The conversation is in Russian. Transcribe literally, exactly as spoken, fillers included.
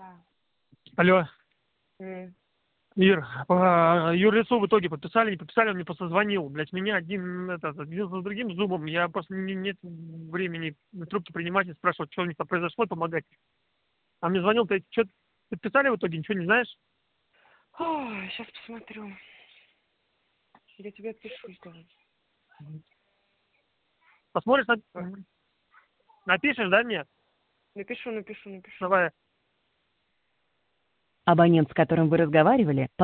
Алло. М. Ир, а, юрлицо в итоге подписали, не подписали, он мне просто звонил. Блядь, меня один, это, один за другим зубом. Я просто не, нет времени трубки принимать и спрашивать, что у них там произошло, и помогать. А мне звонил, ты что, подписали в итоге, ничего не знаешь? Ой, сейчас посмотрю. Я тебе отпишу тоже. Посмотришь, на... А. напишешь, да, мне? Напишу, напишу, напишу. Давай. Абонент, с которым вы разговаривали,